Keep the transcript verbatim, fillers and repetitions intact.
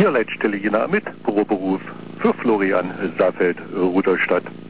Hier Leitstelle Jena mit Büroberuf für Florian Saalfeld, Rudolstadt.